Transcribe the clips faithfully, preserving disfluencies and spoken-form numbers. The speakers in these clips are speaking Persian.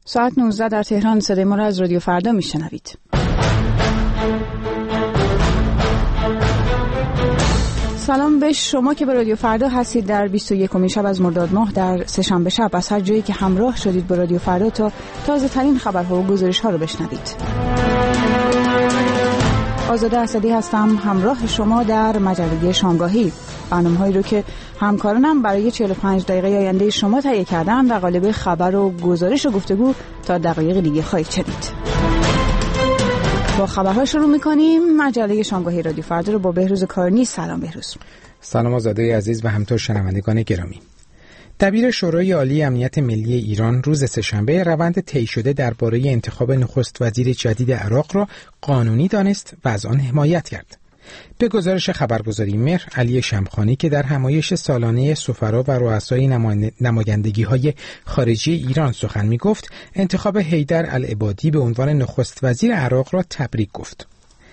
ساعت نوزده در تهران. صدای ما را از رادیو فردا میشنوید. سلام به شما که به رادیو فردا هستید در بیست و یکمین شب از مرداد ماه در سه‌شنبه شب از هر جایی که همراه شدید با رادیو فردا تا تازه ترین خبرها و گزارش ها رو بشنوید. آزاده اسدی هستم همراه شما در مجله شامگاهی، برنامه‌هایی رو که همکارانم برای چهل و پنج دقیقه آینده شما تهیه کردن و قالب خبر و گزارش و گفتگو تا دقایق دیگه خواهید شنید. با خبرها شروع می‌کنیم. مجله شامگاهی رادیو فردا رو با بهروز کارنی. سلام بهروز. سلام آزاده عزیز و همطور شنوندگان گرامی. دبیر شورای عالی امنیت ملی ایران روز سه‌شنبه روند طی شده درباره انتخاب نخست وزیر جدید عراق را قانونی دانست و از آن حمایت کرد. به گزارش خبرگزاری مهر، علی شمخانی که در همایش سالانه سفرا و رؤسای نمایندگی‌های خارجی ایران سخن می‌گفت، انتخاب حیدر العبادی به عنوان نخست وزیر عراق را تبریک گفت.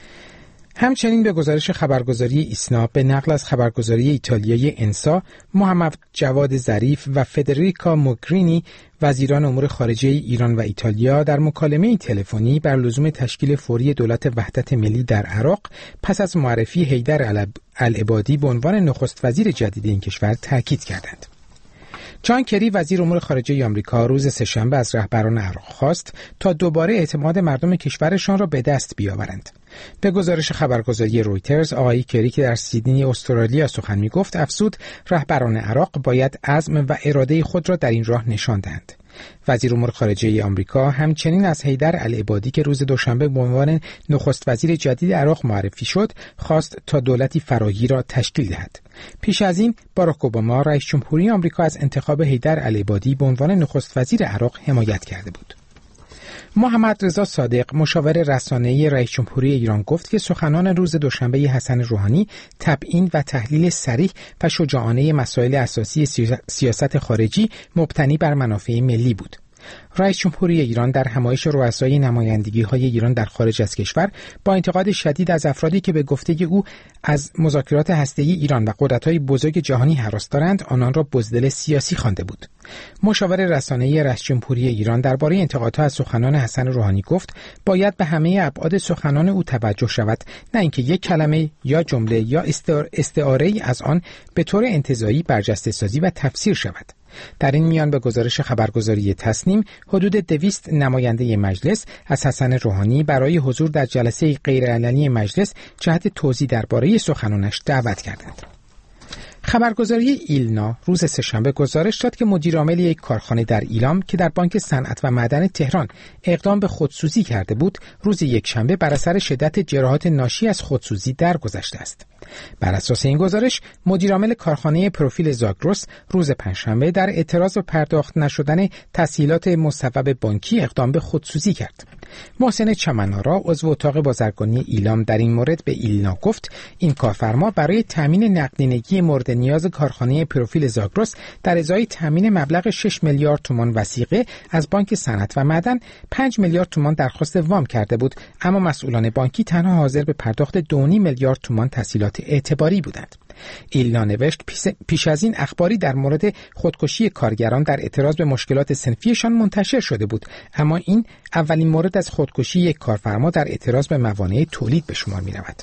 همچنین به گزارش خبرگزاری ایسنا به نقل از خبرگزاری ایتالیایی انسا، محمد جواد ظریف و فدریکا موگرینی وزیران امور خارجه ایران و ایتالیا در مکالمه تلفنی بر لزوم تشکیل فوری دولت وحدت ملی در عراق پس از معرفی حیدر العبادی به عنوان نخست وزیر جدید این کشور تاکید کردند. جان کری وزیر امور خارجه آمریکا روز سه‌شنبه از رهبران عراق خواست تا دوباره اعتماد مردم کشورشان را به دست بیاورند. به گزارش خبرگزاری رویترز، آقای کری که در سیدنی استرالیا سخن می‌گفت افزود رهبران عراق باید عزم و اراده خود را در این راه نشان دهند. وزیر امور خارجه آمریکا همچنین از حیدر العبادی که روز دوشنبه به عنوان نخست وزیر جدید عراق معرفی شد خواست تا دولتی فراگیر را تشکیل دهد. پیش از این باراک اوباما رئیس جمهوری آمریکا از انتخاب حیدر العبادی به عنوان نخست وزیر عراق حمایت کرده بود. محمد رضا صادق مشاور رسانه‌ای رئیس جمهوری ایران گفت که سخنان روز دوشنبه حسن روحانی تبیین و تحلیل صریح و شجاعانه مسائل اساسی سیاست خارجی مبتنی بر منافع ملی بود. رئیس جمهوری ایران در همایش رؤسای نمایندگی‌های ایران در خارج از کشور با انتقاد شدید از افرادی که به گفته او از مذاکرات هسته‌ای ایران و قدرت‌های بزرگ جهانی هراس دارند آنان را بزدل سیاسی خوانده بود. مشاور رسانه‌ای رئیس جمهوری ایران درباره انتقادها از سخنان حسن روحانی گفت باید به همه ابعاد سخنان او توجه شود، نه اینکه یک کلمه یا جمله یا استعاره‌ای از آن به طور انتزاعی برجسته‌سازی و تفسیر شود. در این میان به گزارش خبرگزاری تصنیم حدود دویست نماینده مجلس از حسن روحانی برای حضور در جلسه غیرعلنی مجلس جهت توضیح درباره سخنانش دعوت کردند. خبرگزاری ایلنا روز سه‌شنبه گزارش داد که مدیرعامل یک کارخانه در ایلام که در بانک صنعت و معدن تهران اقدام به خودسوزی کرده بود، روز یکشنبه بر اثر شدت جراحات ناشی از خودسوزی درگذشته است. بر اساس این گزارش، مدیرعامل کارخانه پروفیل زاگرس روز پنجشنبه در اعتراض به پرداخت نشدن تسهیلات مصوب بانکی اقدام به خودسوزی کرد. محسن چمنارا عضو اتاق بازرگانی ایلام در این مورد به ایلنا گفت این کارفرما برای تامین نقدینگی مورد نیاز کارخانه پروفیل زاگرس در ازای تامین مبلغ شش میلیارد تومان وثیقه از بانک صنعت و معدن پنج میلیارد تومان درخواست وام کرده بود، اما مسئولان بانکی تنها حاضر به پرداخت دو و نیم میلیارد تومان تسهیلات اعتباری بودند. ایلنا نوشت پیش از این اخباری در مورد خودکشی کارگران در اعتراض به مشکلات صنفیشان منتشر شده بود، اما این اولین مورد از خودکشی یک کارفرما در اعتراض به موانع تولید به شمار می رود.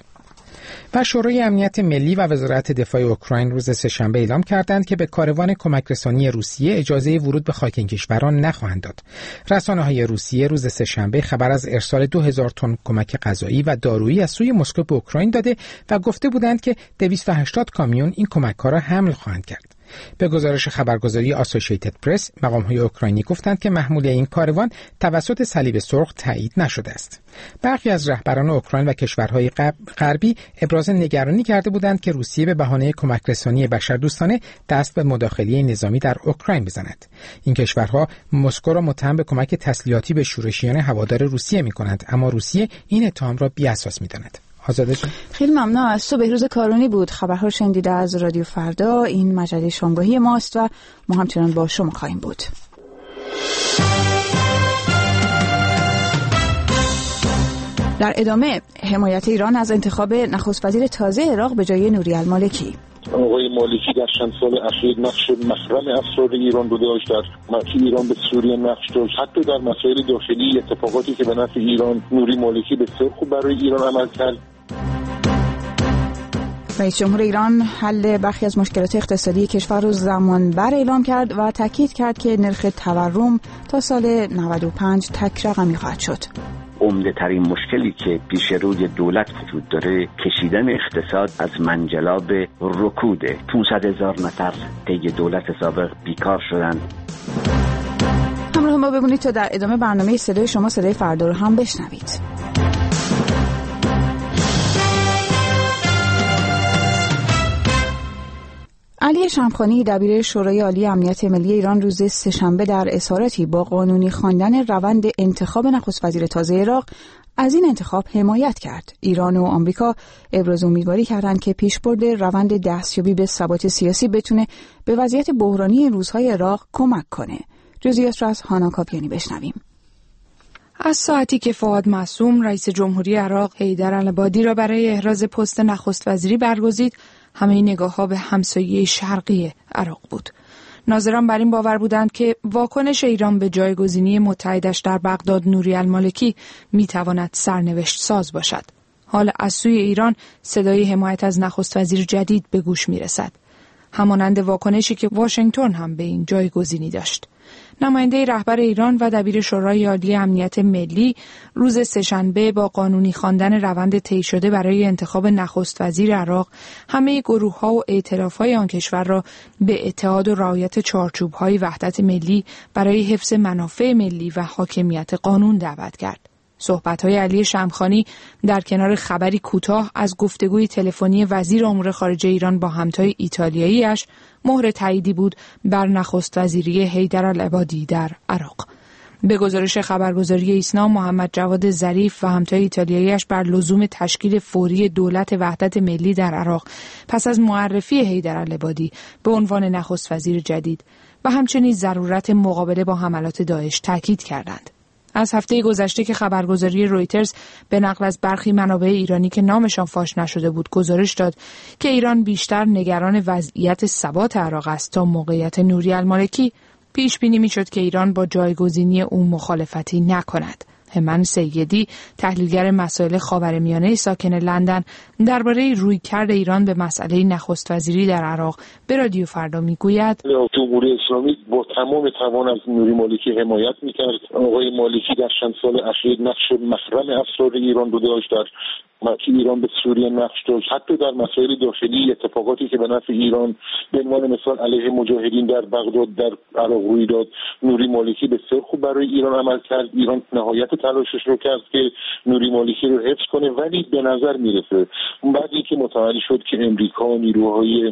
و شورای امنیت ملی و وزارت دفاع اوکراین روز سه‌شنبه اعلام کردند که به کاروان کمک رسانی روسیه اجازه ورود به خاک این کشوران نخواهند داد. رسانه‌های روسیه روز سه‌شنبه خبر از ارسال دو هزار تن کمک غذایی و دارویی از سوی مسکو به اوکراین داده و گفته بودند که دویست و هشتاد کامیون این کمک‌ها را حمل خواهند کرد. به گزارش خبرگزاری آسوسییتد پرس، مقام‌های اوکراینی گفتند که محموله این کاروان توسط صلیب سرخ تایید نشده است. برخی از رهبران اوکراین و کشورهای غربی ابراز نگرانی کرده بودند که روسیه به بهانه کمک‌رسانی بشردوستانه دست به مداخله نظامی در اوکراین بزند. این کشورها مسکو را متهم به کمک تسلیحاتی به شورشیان هوادار روسیه می‌کنند، اما روسیه این اتهام را بی‌اساس می‌داند. آزاده جان، خیلی ممنون از تو. بهروز کارونی بود. خبرها شنیده از رادیو فردا. این مجله شامگاهی ماست و ما همچنان با شما خواهیم بود. در ادامه، حمایت ایران از انتخاب نخست وزیر تازه عراق به جای نوری المالکی. آقای مالکی در چند سال اخیر نقش مخرم اسرار ایران رو داشت، در مرزی ایران به سوریه نقش داشت، حتی در مسائل داخلی اتفاقاتی که به نفع ایران نوری مالکی بسیار خوب برای ایران عمل کرد. رئیس جمهور ایران حل برخی از مشکلات اقتصادی کشور رو زمانبر اعلام کرد و تاکید کرد که نرخ تورم تا سال نود و پنج تک رقمی خواهد شد. عمده ترین مشکلی که پیش روی دولت وجود داره کشیدن اقتصاد از منجلاب رکوده. پانصد هزار نفر طی دولت سابق بیکار شدند. همراه ما بمونید تا در ادامه برنامه صدای شما صدای فردا رو هم بشنوید. علی شمخانی دبیر شورای عالی امنیت ملی ایران روز سه‌شنبه در اسارتی با قانونی خواندن روند انتخاب نخست وزیر تازه عراق از این انتخاب حمایت کرد. ایران و آمریکا ابراز امیدواری کردند که پیشبرد روند دستیابی به ثبات سیاسی بتونه به وضعیت بحرانی روزهای عراق کمک کنه. جزئیات را از هانا کاپیانی بشنویم. از ساعتی که فؤاد معصوم رئیس جمهوری عراق حیدرالعبادی را برای احراز پست نخست وزیری برگزید، همه نگاه‌ها به همسایه شرقی عراق بود. ناظران بر این باور بودند که واکنش ایران به جایگزینی متحدش در بغداد نوری المالکی می‌تواند سرنوشت ساز باشد. حال از سوی ایران صدای حمایت از نخست وزیر جدید به گوش می‌رسد، همانند واکنشی که واشنگتن هم به این جایگزینی داشت. نماینده رهبر ایران و دبیر شورای عالی امنیت ملی روز سه‌شنبه با قانونی خواندن روند طی شده برای انتخاب نخست وزیر عراق همه گروه‌ها و ائتلاف‌های آن کشور را به اتحاد و رعایت چارچوب‌های وحدت ملی برای حفظ منافع ملی و حاکمیت قانون دعوت کرد. صحبت‌های علی شمخانی در کنار خبری کوتاه از گفتگوی تلفنی وزیر امور خارجه ایران با همتای ایتالیایی‌اش مهر تاییدی بود بر نخست وزیری حیدرالعبادی در عراق. به گزارش خبرگزاری ایسنا، محمد جواد ظریف و همتای ایتالیایی‌اش بر لزوم تشکیل فوری دولت وحدت ملی در عراق پس از معرفی حیدرالعبادی به عنوان نخست وزیر جدید و همچنین ضرورت مقابله با حملات داعش تاکید کردند. از هفته گذشته که خبرگزاری رویترز به نقل از برخی منابع ایرانی که نامشان فاش نشده بود گزارش داد که ایران بیشتر نگران وضعیت ثبات عراق است تا موقعیت نوری المالکی، پیش بینی می‌شد که ایران با جایگزینی او مخالفتی نکند. همن سیدی، تحلیلگر مسائل خاورمیانه ساکن لندن، درباره رویکرد ایران به مسئله نخست وزیری در عراق به رادیو فردا میگوید: جمهوری اسلامی با تمام توان از نوری مالکی حمایت میکرد. آقای مالکی در چند سال اخیر نقش مخرم اسرار ایران رو داشت، در مرزی ایران به سوریه نقش داشت، حتی در مسائل داخلی اتفاقاتی که به نفع ایران به عنوان مثال علیه مجاهدین در بغداد در عراق روی داد، نوری مالکی بسیار خوب برای ایران عمل کرد. ایران نهایت تلاشش رو کرد که نوری مالکی رو حفظ کنه، ولی به نظر میرسه بعدی که متوجه شد که امریکا، نیروهای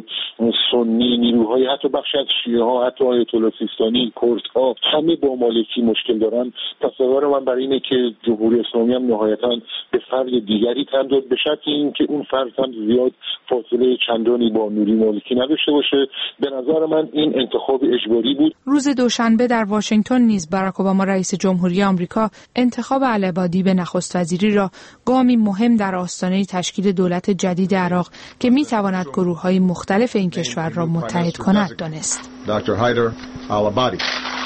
سنی، نیروهای حتی بخش از شیعه ها، حتی آیت الله سیستانی، کردها، همه با مالکی مشکل دارن. تصور من برای اینه که جمهوری اسلامی هم نهایتاً به فرد دیگری تن داد، به شرط اینکه اون فرد هم زیاد فاصله چندانی با نوری مالکی نداشته باشه. به نظر من این انتخاب اجباری بود. روز دوشنبه در واشنگتن نیز باراک اوباما رئیس جمهوری آمریکا انتخاب العبادی به نخست وزیری را گامی مهم در آستانه تشکیل دولت جدید عراق که میتواند گروه‌های مختلف این کشور را متحد کند دانست. دکتر حیدر العبادی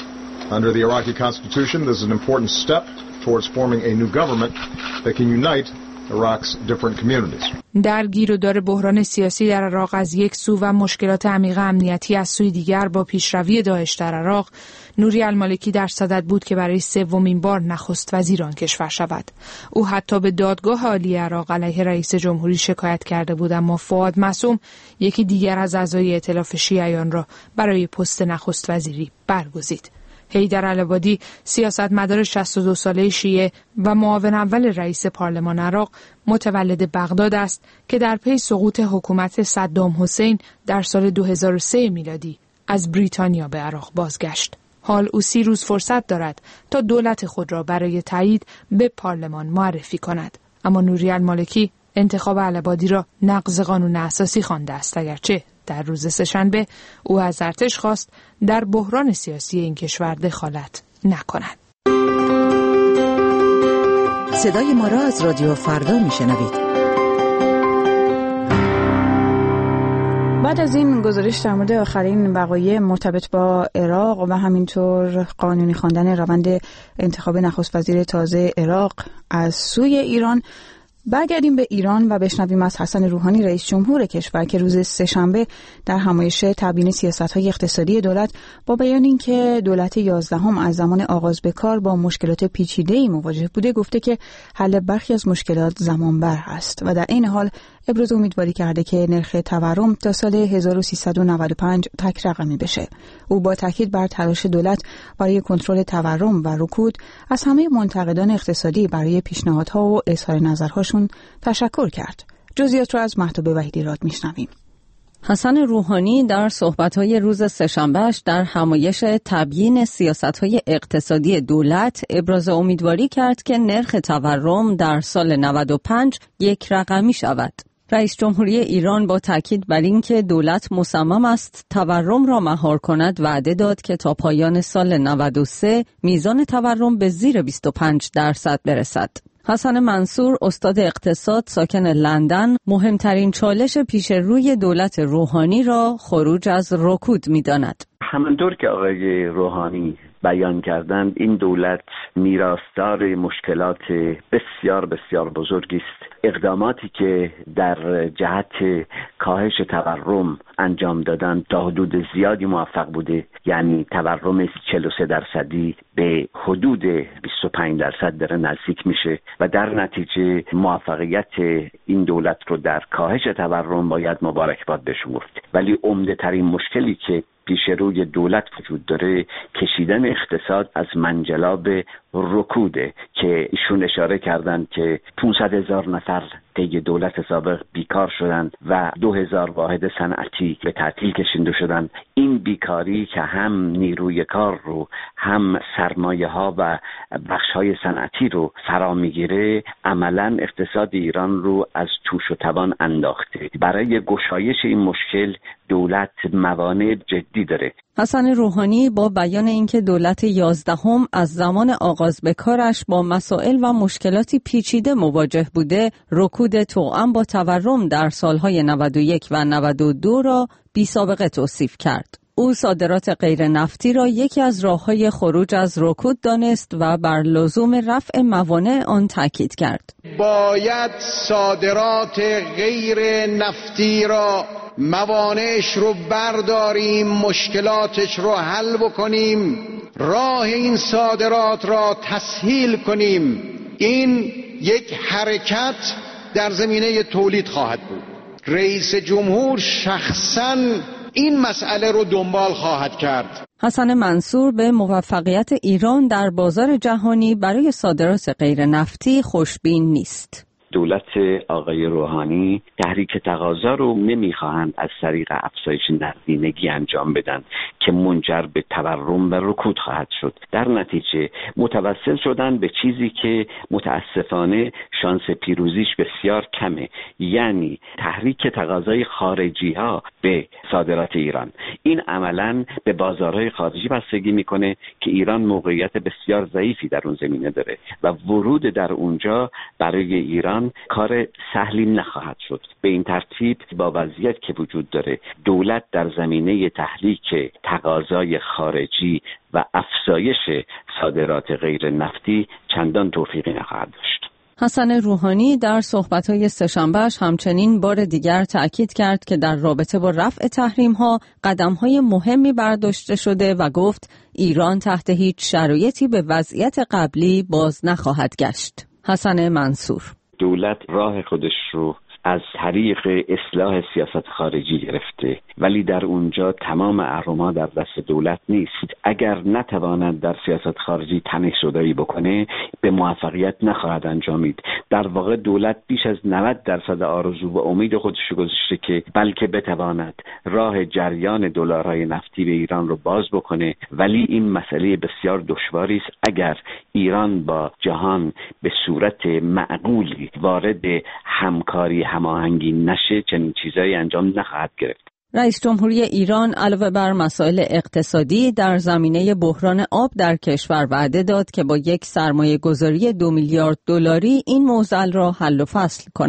Under the Iraqi constitution, this is an important step towards forming a new government that can unite Iraq's different communities. در گیر و دار بحران سیاسی در عراق از یک سو و مشکلات عمیق امنیتی از سوی دیگر با پیشروی داعش در عراق، نوری المالکی در صدد بود که برای سومین بار نخست وزیر آن کشور شود. او حتی به دادگاه عالی عراق علیه رئیس جمهوری شکایت کرده بود، اما فؤاد معصوم، یکی دیگر از اعضای ائتلاف شیعیان را برای پست نخست وزیری برگزید. حیدرالعبادی، سیاستمدار شصت و دو ساله شیعه و معاون اول رئیس پارلمان عراق، متولد بغداد است که در پی سقوط حکومت صدام حسین در سال دو هزار و سه میلادی از بریتانیا به عراق بازگشت. حال او سی روز فرصت دارد تا دولت خود را برای تایید به پارلمان معرفی کند. اما نوری المالکی انتخاب العبادی را نقض قانون اساسی خوانده است، اگرچه در روز سه‌شنبه او از ارتش خواست در بحران سیاسی این کشور دخالت نکند. صدای ما را از رادیو فردا میشنوید. بعد از این گزارش در مورد آخرین وقایع مرتبط با عراق و همینطور قانونی خواندن روند انتخاب نخست وزیر تازه عراق از سوی ایران، برگردیم به ایران و بشنویم از حسن روحانی رئیس جمهور کشور که روز سه‌شنبه در همایش تبیین سیاست‌های اقتصادی دولت با بیان اینکه دولت یازدهم از زمان آغاز به کار با مشکلات پیچیده‌ای مواجه بوده، گفته که حل برخی از مشکلات زمان بر است و در این حال ابراز امیدواری کرده که نرخ تورم تا سال هزار و سیصد و نود و پنج تک رقمی بشه. او با تاکید بر تلاش دولت برای کنترل تورم و رکود از همه منتقدان اقتصادی برای پیشنهادها و اظهار نظرهاشون تشکر کرد. جزئیات را از مهتاب وحیدی راد میشنویم. حسن روحانی در صحبت‌های روز سه‌شنبه‌اش در همایش تبیین سیاست‌های اقتصادی دولت ابراز امیدواری کرد که نرخ تورم در سال نود و پنج یک رقمی شود. رئیس جمهوری ایران با تاکید بر اینکه دولت مصمم است تورم را مهار کند وعده داد که تا پایان سال نود و سه میزان تورم به زیر بیست و پنج درصد برسد. حسن منصور استاد اقتصاد ساکن لندن مهمترین چالش پیش روی دولت روحانی را خروج از رکود می‌داند. همانطور که آقای روحانی بیان کردند، این دولت میراثدار مشکلات بسیار بسیار بزرگی است. اقداماتی که در جهت کاهش تورم انجام دادن تا حدود زیادی موفق بوده، یعنی تورم چهل و سه درصدی به حدود بیست و پنج درصد داره نزدیک میشه و در نتیجه موفقیت این دولت رو در کاهش تورم باید مبارکباد بهشون گفت. ولی عمده ترین مشکلی که پیش روی دولت وجود داره کشیدن اقتصاد از منجلاب رکوده که ایشون اشاره کردن که پانصد هزار نفر طی دولت سابق بیکار شدن و دو هزار واحد صنعتی به تعطیل کشیده شدن. این بیکاری که هم نیروی کار رو هم سرمایه ها و بخش های صنعتی رو فرا میگیره، عملا اقتصاد ایران رو از توش و توان انداخته. برای گشایش این مشکل دولت موانع جدی داره. حسن روحانی با بیان اینکه دولت یازدهم از زمان آغاز به کارش با مسائل و مشکلاتی پیچیده مواجه بوده، رکود توأم با تورم در سالهای نود و یک و نود و دو را بی سابقه توصیف کرد. او صادرات غیر نفتی را یکی از راه‌های خروج از رکود دانست و بر لزوم رفع موانع آن تاکید کرد. باید صادرات غیر نفتی را موانعش رو برداریم، مشکلاتش رو حل بکنیم، راه این صادرات را تسهیل کنیم. این یک حرکت در زمینه تولید خواهد بود. رئیس جمهور شخصاً این مسئله رو دنبال خواهد کرد. حسن منصور به موفقیت ایران در بازار جهانی برای صادرات غیر نفتی خوشبین نیست. دولت آقای روحانی تحریک تقاضا رو نمیخواهند از طریق افزایش نقدینگی انجام بدن که منجر به تورم و رکود خواهد شد. در نتیجه متوسل شدن به چیزی که متاسفانه شانس پیروزیش بسیار کمه، یعنی تحریک تقاضای خارجی ها به صادرات ایران. این عملاً به بازارهای خارجی بستگی میکنه که ایران موقعیت بسیار ضعیفی در اون زمینه داره و ورود در اونجا برای ایران کار سهلی نخواهد شد. به این ترتیب با وضعیت که وجود داره، دولت در زمینه تحریک تقاضای خارجی و افزایش صادرات غیر نفتی چندان توفیقی نخواهد داشت. حسن روحانی در صحبت‌های سه‌شنبه‌اش همچنین بار دیگر تأکید کرد که در رابطه با رفع تحریم‌ها قدم‌های مهمی برداشته شده و گفت ایران تحت هیچ شرایطی به وضعیت قبلی باز نخواهد گشت. حسن منصور: دولت راه خودش رو از طریق اصلاح سیاست خارجی گرفته، ولی در اونجا تمام اهرم‌ها در دست دولت نیست. اگر نتواند در سیاست خارجی تنش زدایی بکنه، به موفقیت نخواهد انجامید. در واقع دولت بیش از نود درصد آرزو و امید خودش گذاشته که بلکه بتواند راه جریان دلارهای نفتی به ایران رو باز بکنه، ولی این مسئله بسیار دشواری است. اگر ایران با جهان به صورت معقولی وارد همکاری هماهنگی نشه، چنین چیزایی انجام نخواهد گرفت. رئیس جمهوری ایران علاوه بر مسائل اقتصادی در زمینه بحران آب در کشور وعده داد که با یک سرمایه گذاری دو میلیارد دلاری این معضل را حل و فصل کند.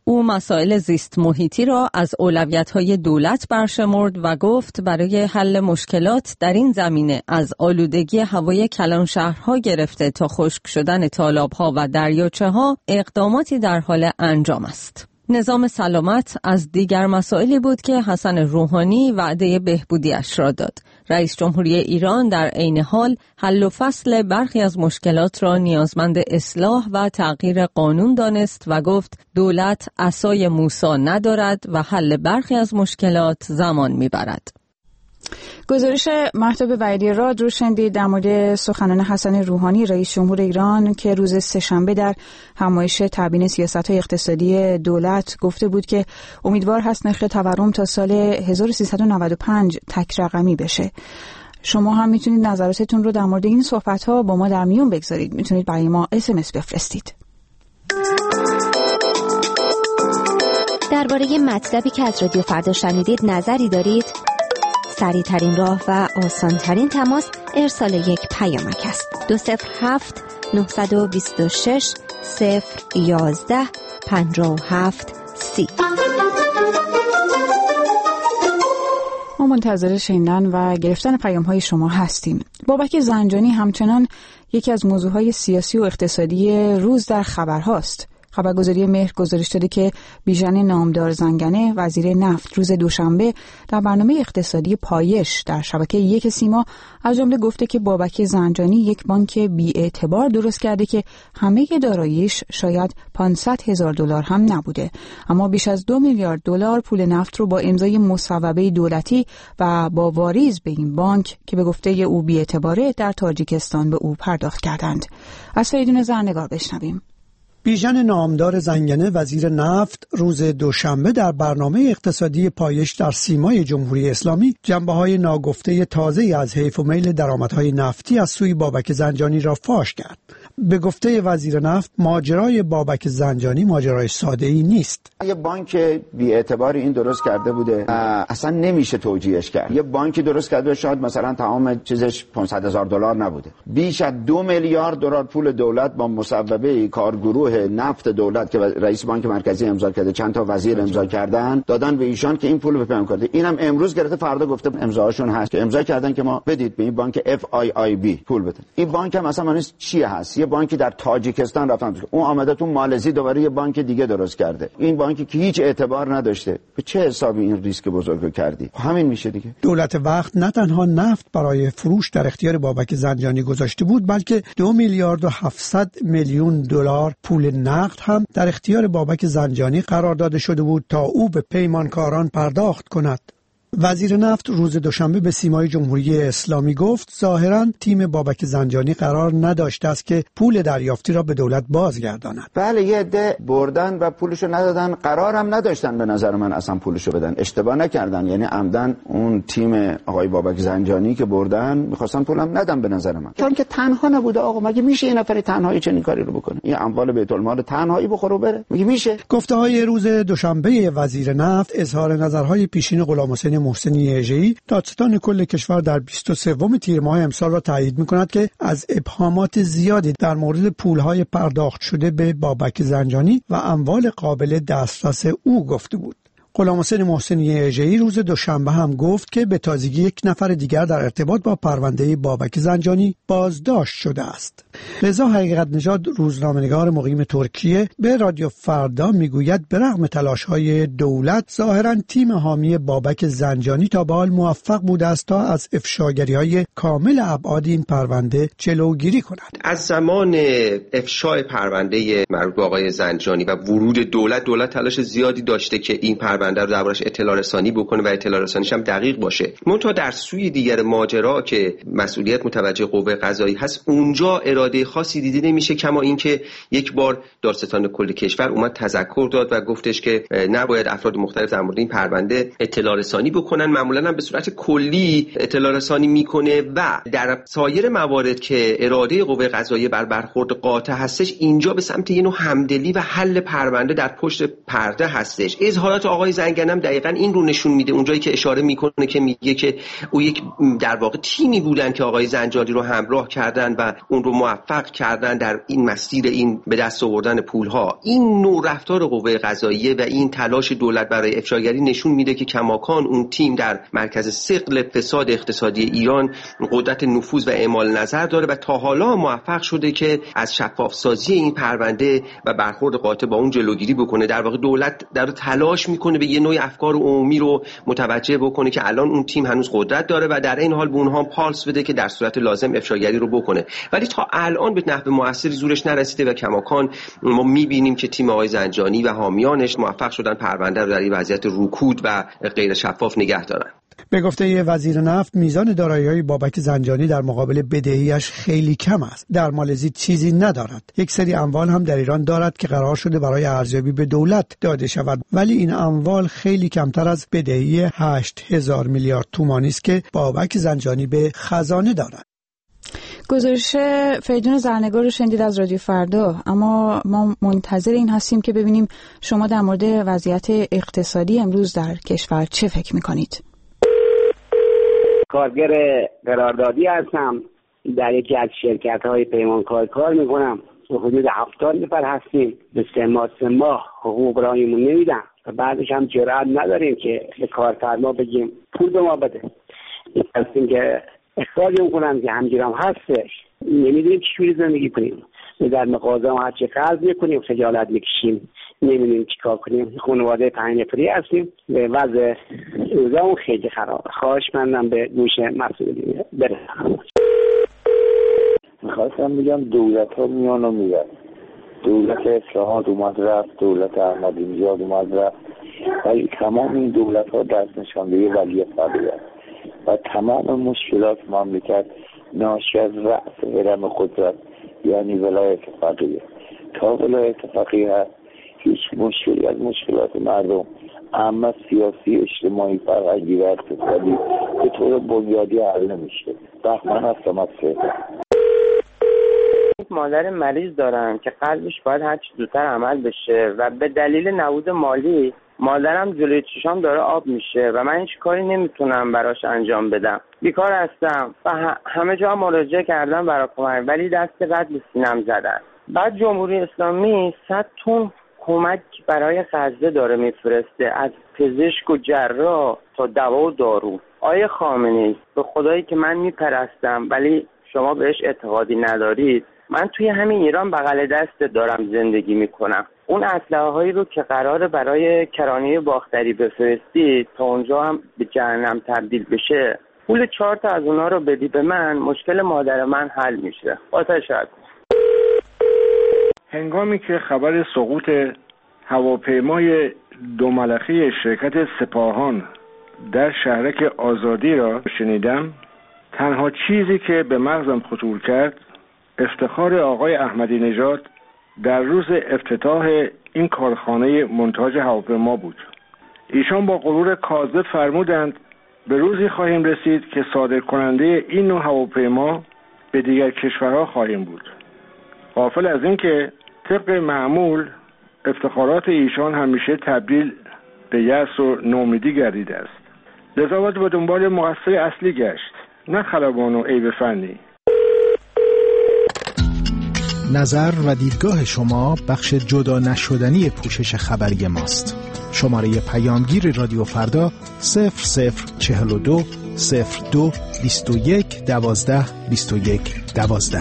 او مسائل زیست محیطی را از اولویت‌های دولت برشمرد و گفت برای حل مشکلات در این زمینه از آلودگی هوای کلانشهرها گرفته تا خشک شدن تالاب‌ها و دریاچه‌ها اقداماتی در حال انجام است. نظام سلامت از دیگر مسائلی بود که حسن روحانی وعده بهبودیش را داد. رئیس جمهوری ایران در عین حال حل و فصل برخی از مشکلات را نیازمند اصلاح و تغییر قانون دانست و گفت دولت عصای موسی ندارد و حل برخی از مشکلات زمان میبرد. گزارش مهتاب وحیدی راد رو شنیدید در مورد سخنان حسن روحانی رئیس جمهور ایران که روز سه‌شنبه در همایش تبیین سیاست‌های اقتصادی دولت گفته بود که امیدوار هست نرخ تورم تا سال هزار و سیصد و نود و پنج تک رقمی بشه. شما هم میتونید نظراتتون رو در مورد این صحبت‌ها با ما در میون بگذارید. میتونید برای ما اس ام اس بفرستید. درباره مطلبی که از رادیو فردا شنیدید نظری دارید؟ سریع ترین راه و آسان ترین تماس ارسال یک پیامک است. دو صفر هفت نه دو شش صفر یازده پنجاه و هفت سی. ما منتظر شنیدن و گرفتن پیام های شما هستیم. بابک زنجانی همچنان یکی از موضوعهای سیاسی و اقتصادی روز در خبرهاست. خبرگزاری مهر گزارش داده که بیژن نامدار زنگنه وزیر نفت روز دوشنبه در برنامه اقتصادی پایش در شبکه یک سیما از جمله گفته که بابک زنجانی یک بانک بی‌اعتبار درست کرده که همه داراییش شاید پانصد هزار دلار هم نبوده، اما بیش از دو میلیارد دلار پول نفت رو با امضای مصوبه دولتی و با واریز به این بانک که به گفته او بی‌اعتباره در تاجیکستان به او پرداخت کردند. از فریدون زرنگار بشنویم. بیژن نامدار زنگنه وزیر نفت روز دوشنبه در برنامه اقتصادی پایش در سیمای جمهوری اسلامی جنبه‌های ناگفته تازه‌ای از حیف و میل درآمدهای نفتی از سوی بابک زنجانی را فاش کرد. به گفته وزیر نفت ماجرای بابک زنجانی ماجرای ساده‌ای نیست. یه بانک بی‌اعتبار این درست کرده بوده، اصلا نمیشه توجیهش کرد. یه بانکی درست کرده شاید مثلا تمام چیزش پانصد هزار دلار نبوده. بیش از دو میلیارد دلار پول دولت با مصوبه کارگروه نفت دولت که رئیس بانک مرکزی امضا کرده، چند تا وزیر امضا کردن، دادن به ایشان که این پول بپیام کرده. اینم امروز گرفته، فردا گفته امضاشون هست که امضا کردن که ما بدید به این بانک اف آی آی بی پول بدن. این بانک هم مثلا معنیش چیه هست؟ یه بانکی در تاجیکستان رفتن، اون آمده تو مالزی دوباره یه بانک دیگه درست کرده. این بانکی که هیچ اعتبار نداشته، به چه حسابی این ریسک بزرگ رو کردی؟ همین میشه دیگه. دولت وقت نه تنها نفت برای فروش در اختیار بابک زنجانی گذاشته بود، بلکه دو میلیارد و هفتصد میلیون دلار پول نقد هم در اختیار بابک زنجانی قرار داده شده بود تا او به پیمانکاران پرداخت کند. وزیر نفت روز دوشنبه به سیمای جمهوری اسلامی گفت ظاهراً تیم بابک زنجانی قرار نداشته است که پول دریافتی را به دولت بازگرداند. بله، یه عده بردن و پولشو ندادن، قرارم نداشتن به نظر من اصلا پولشو بدن. اشتباه نکردن، یعنی عمدن اون تیم آقای بابک زنجانی که بردن می‌خواستن پولم ندن به نظر من. چون که تنها نبوده. آقا مگه میشه این نفر تنهایی چنین کاری رو بکنه؟ این اموال بیت المال تنهایی بخوره و بره؟ مگه میشه؟ گفته‌های روز دوشنبه وزیر نفت اظهار نظرهای پیشین غلامحسین محسنی اژه‌ای دادستان کل کشور در بیست و سوم تیر ماه امسال را تایید می‌کند که از ابهامات زیادی در مورد پول‌های پرداخت شده به بابک زنجانی و اموال قابل دسترس او گفته بود. غلامحسین محسنی اژه‌ای روز دوشنبه هم گفت که به تازگی یک نفر دیگر در ارتباط با پرونده بابک زنجانی بازداشت شده است. رضا حقیقت نژاد روزنامه‌نگار مقیم ترکیه به رادیو فردا میگوید برغم تلاش‌های دولت ظاهراً تیم حامی بابک زنجانی تا به حال موفق بوده است تا از افشاگری‌های کامل ابعاد این پرونده جلوگیری کند. از زمان افشای پرونده مربوط به آقای زنجانی و ورود دولت دولت تلاش زیادی داشته که این پرونده رو دربارش اطلاع رسانی بکنه و اطلاع رسانیش هم دقیق باشه. منتها در سوی دیگر ماجرا که مسئولیت متوجه قوه قضایی هست، اونجا اراده خاصی دیده نمیشه، کما اینکه یک بار دادستان کل کشور اومد تذکر داد و گفتش که نباید افراد مختلف در مورد این پرونده اطلاع رسانی بکنن. معمولا هم به صورت کلی اطلاع رسانی میکنه و در سایر موارد که اراده قوه قضایی بر برخورد قاطع هستش، اینجا به سمت یه نوع همدلی و حل پرونده در پشت پرده هستش. اظهارات آقای زنگنم دقیقاً این رو نشون میده، اونجایی که اشاره میکنه که میگه که او یک در واقع تیمی بودن که آقای زنجانی رو همراه کردن و اون رو موفق کردن در این مسیر این به دست آوردن پولها. این نوع رفتار قوه قضاییه و این تلاش دولت برای افشاگری نشون میده که کماکان اون تیم در مرکز ثقل فساد اقتصادی ایران قدرت نفوذ و اعمال نظر داره و تا حالا موفق شده که از شفاف سازی این پرونده و برخورد قاطع با اون جلوگیری بکنه. در واقع دولت در تلاش میکنه به یه نوع افکار عمومی رو متوجه بکنه که الان اون تیم هنوز قدرت داره و در این حال به اونها پالس بده که در صورت لازم افشاگری رو بکنه، ولی تا الان به نحو موثری زورش نرسیده و کماکان ما میبینیم که تیم آقای زنجانی و حامیانش موفق شدن پرونده رو در این وضعیت رکود و غیر شفاف نگه دارن. به گفته وزیر نفت میزان دارایی‌های بابک زنجانی در مقابل بدهیش خیلی کم است. در مالزی چیزی ندارد. یک سری اموال هم در ایران دارد که قرار شده برای ارزیابی به دولت داده شود، ولی این اموال خیلی کمتر از بدهی هشت هزار میلیارد تومانی است که بابک زنجانی به خزانه دارد. گزارش فریدون زرنگار رو شنیدید از رادیو فردا، اما ما منتظر این هستیم که ببینیم شما در مورد وضعیت اقتصادی امروز در کشور چه فکر می‌کنید؟ کارگر قراردادی هستم، در یکی از شرکت‌های پیمانکار کار می‌کنم. حدود هفتاد نفر هستیم. به سه ماه سه ماه حقوق رایمون نمیدن و بعدش هم جرئت نداریم که به کارفرما بگیم پول به ما بده. هستیم که اخراج می‌کنن که همگیرم هستش، نمی‌دونیم چجوری زندگی کنیم. در مغازه هم هرچی قرض می‌کنیم خجالت می‌کشیم، نمی‌دونیم چیکار کنیم. خانواده پنج نفری هستیم، به وضع اوضاع خیلی خرابه. خواهش مندم به گوش مسئولین برسونم. میخواستم بگم دولت ها میان و میرن. دولت اصلاحات اومد رفت، دولت احمدی نژاد اومد رفت، ولی تمام این دولت ها دست نشانده ولی فقیه و تمام مشکلات مملکت ناشی از رأس هرم قدرت یعنی ولایت فقیه. تا ولایت فقیه هست هیچ مشکلی از مشکلات مردم اما سیاسی، اجتماعی، فرهنگی و اقتصادی به طور بنیادی حل نمیشه. بخمن هستم از سیده. مادر مریض دارم که قلبش باید هر چی زودتر عمل بشه و به دلیل نبود مالی مادرم جلوی چشام داره آب میشه و من هیچ کاری نمیتونم براش انجام بدم. بیکار هستم و همه جا مراجعه کردم برای کمک، ولی دست رد به سینم زدن. بعد جمهوری اسلامی صد تن کمک برای غزه داره میفرسته، از پزشک و جراح تا دوا و دارو. آیه خامنه‌ای، به خدایی که من میپرستم ولی شما بهش اعتقادی ندارید، من توی همین ایران بغل دست دارم زندگی میکنم. اون اسلحه هایی رو که قراره برای کرانه باختری بفرستید تا اونجا هم به جهنم تبدیل بشه، پول چهار تا از اونا رو بدی به من، مشکل مادر من حل میشه. با تشکر. هنگامی که خبر سقوط هواپیمای دو ملخی شرکت سپاهان در شهرک آزادی را شنیدم، تنها چیزی که به مغزم خطور کرد افتخار آقای احمدی نژاد در روز افتتاح این کارخانه منتاج هواپیما بود. ایشان با غرور کاذب فرمودند به روزی خواهیم رسید که صادر کننده این نوع هواپیما به دیگر کشورها خواهیم بود. غافل از این که طبق معمول افتخارات ایشان همیشه تبدیل به یأس و نومیدی گردیده است. لذا باید به دنبال مقصر اصلی گشت، نه خلبان و عیب فنی. نظر و دیدگاه شما بخش جدا نشدنی پوشش خبری ماست. شماره پیامگیر رادیو فردا صفر صفر چهل و دو صفر دو بیست و یک دوازده بیست و یک دوازده.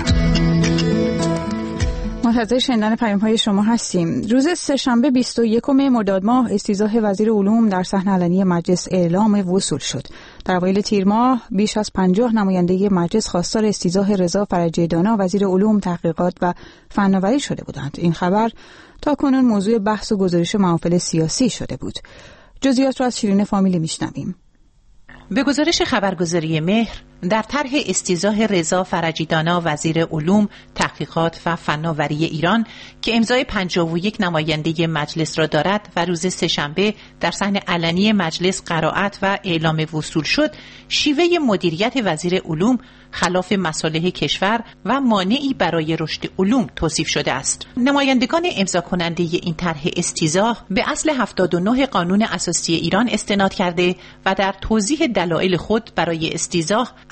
منتظر شنیدن پیام‌های شما هستیم. روز سه‌شنبه بیست و یکم مرداد ماه استیضاح وزیر علوم در صحن علنی مجلس اعلام وصول شد. در اوایل تیر ماه بیش از پنجاه نماینده مجلس خواستار استیضاح رضا فرجی دانا وزیر علوم، تحقیقات و فناوری شده بودند. این خبر تا کنون موضوع بحث و گزارش محافل سیاسی شده بود. جزئیات را از شیرین فامیلی میشنویم. به گزارش خبرگزاری مهر، در طرح استیضاح رضا فرجی دانا وزیر علوم، تحقیقات و فناوری ایران که امضای پنجاه و یک نماینده مجلس را دارد و روز سه‌شنبه در صحن علنی مجلس قرائت و اعلام وصول شد، شیوه مدیریت وزیر علوم خلاف مصالح کشور و مانعی برای رشد علوم توصیف شده است. نمایندگان امضا کننده این طرح استیضاح به اصل هفتاد و نه قانون اساسی ایران استناد کرده و در توضیح دلایل خود برای استیضاح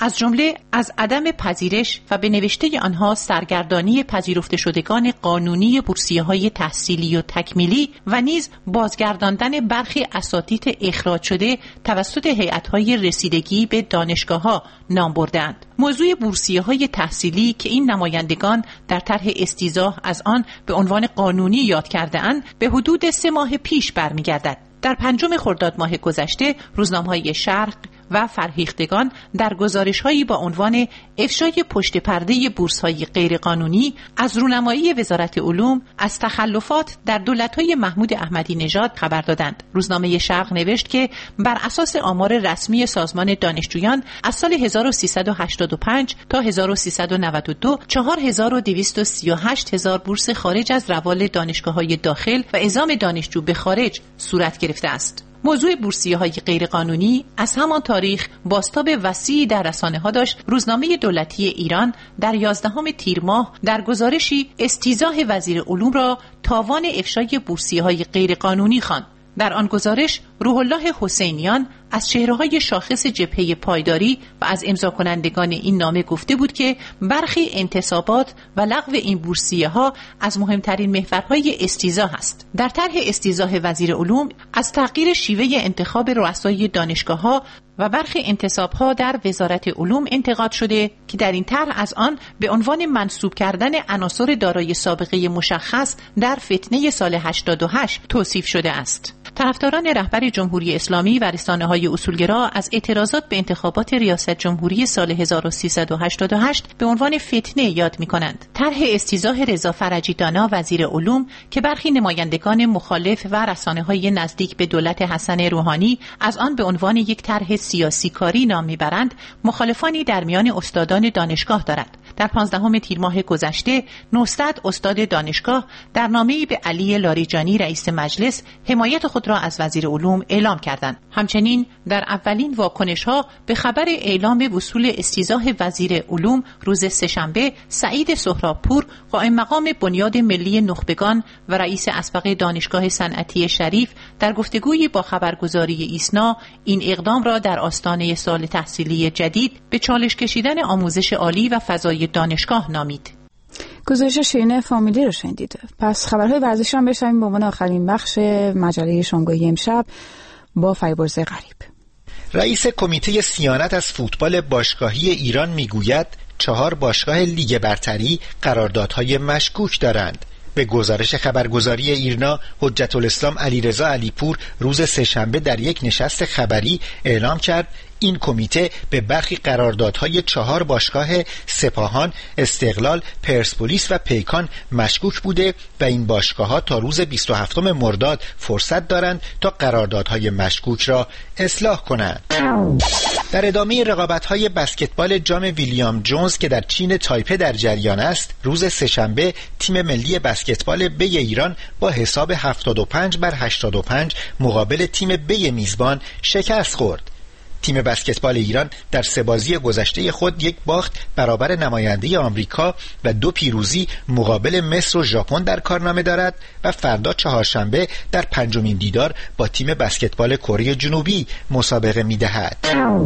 از جمله از عدم پذیرش و به نوشته آنها سرگردانی پذیرفته شدگان قانونی بورسیه‌های تحصیلی و تکمیلی و نیز بازگرداندن برخی اساتید اخراج شده توسط هیئت‌های رسیدگی به دانشگاه‌ها نام بردند. موضوع بورسیه‌های تحصیلی که این نمایندگان در طرح استیضاح از آن به عنوان قانونی یاد کرده‌اند به حدود سه ماه پیش برمیگردد. در پنجم خرداد ماه گذشته روزنامه‌های شرق و فرهیختگان در گزارش‌هایی با عنوان افشای پشت پرده بورس‌های غیرقانونی از رونمایی وزارت علوم از تخلفات در دولت‌های محمود احمدی نژاد خبر دادند. روزنامه شرق نوشت که بر اساس آمار رسمی سازمان دانشجویان از سال هزار و سیصد و هشتاد و پنج تا هزار و سیصد و نود و دو چهار هزار و دویست و سی و هشت هزار بورس خارج از روال دانشگاه‌های داخل و اعزام دانشجو به خارج صورت گرفته است. موضوع بورسیه‌های غیرقانونی از همان تاریخ بازتاب وسیعی در رسانه‌ها داشت. روزنامه دولتی ایران در یازدهم تیر ماه در گزارشی استیضاح وزیر علوم را تاوان افشای بورسیه‌های غیرقانونی خواند. در آن گزارش روح الله حسینیان از چهره‌های شاخص جبهه پایداری و از امضا کنندگان این نامه گفته بود که برخی انتصابات و لغو این بورسیه‌ها از مهمترین محورهای استیضاح است. در طرح استیضاح وزیر علوم از تغییر شیوه انتخاب رؤسای دانشگاه‌ها و برخی انتصاب‌ها در وزارت علوم انتقاد شده که در این طرح از آن به عنوان منسوب کردن عناصر دارای سابقه مشخص در فتنه سال هشتاد و هشت توصیف شده است. طرفداران رهبر جمهوری اسلامی و رسانه‌های اصولگرا از اعتراضات به انتخابات ریاست جمهوری سال هزار و سیصد و هشتاد و هشت به عنوان فتنه یاد می‌کنند. طرح استیضاح رضا فرجی دانا وزیر علوم که برخی نمایندگان مخالف و رسانه‌های نزدیک به دولت حسن روحانی از آن به عنوان یک طرح سیاسی کاری نام می‌برند، مخالفانی در میان استادان دانشگاه دارد. در پانزدهم تیر ماه گذشته نوصد استاد دانشگاه در نامه‌ای به علی لاریجانی رئیس مجلس حمایت خود را از وزیر علوم اعلام کردند. همچنین در اولین واکنش‌ها به خبر اعلام وصول استیضاح وزیر علوم روز سه‌شنبه، سعید سهرابپور قائم مقام بنیاد ملی نخبگان و رئیس اسبق دانشگاه صنعتی شریف در گفتگویی با خبرگزاری ایسنا این اقدام را در آستانه سال تحصیلی جدید به چالش کشیدن آموزش عالی و فضای دانشگاه نامید. گزارش شیرین فامیلی رو شنیدید. پس خبرهای ورزشی هم بشنویم به عنوان آخرین بخش مجله شامگاهی امشب با فیبرز غریب. رئیس کمیته صیانت از فوتبال باشگاهی ایران میگوید چهار باشگاه لیگ برتری قراردادهای مشکوک دارند. به گزارش خبرگزاری ایرنا، حجت الاسلام علیرضا علیپور روز سه‌شنبه در یک نشست خبری اعلام کرد این کمیته به برخی قراردادهای چهار باشگاه سپاهان، استقلال، پرسپولیس و پیکان مشکوک بوده و این باشگاه‌ها تا روز بیست و هفتم مرداد فرصت دارند تا قراردادهای مشکوک را اصلاح کنند. در ادامه رقابت‌های بسکتبال جام ویلیام جونز که در چین تایپه در جریان است، روز سه‌شنبه تیم ملی بسکتبال بی ایران با حساب هفتاد و پنج بر هشتاد و پنج مقابل تیم بی میزبان شکست خورد. تیم بسکتبال ایران در سه بازی گذشته خود یک باخت برابر نماینده آمریکا و دو پیروزی مقابل مصر و ژاپن در کارنامه دارد و فردا چهارشنبه در پنجمین دیدار با تیم بسکتبال کره جنوبی مسابقه می‌دهد.